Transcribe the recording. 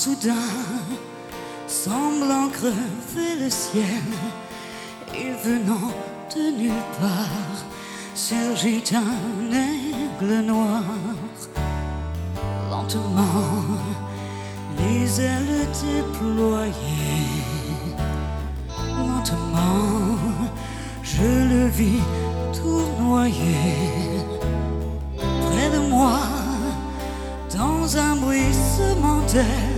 soudain, semblant crever le ciel, et venant de nulle part, surgit un aigle noir. Lentement, les ailes déployées, lentement, je le vis tournoyer près de moi, dans un bruissement d'air.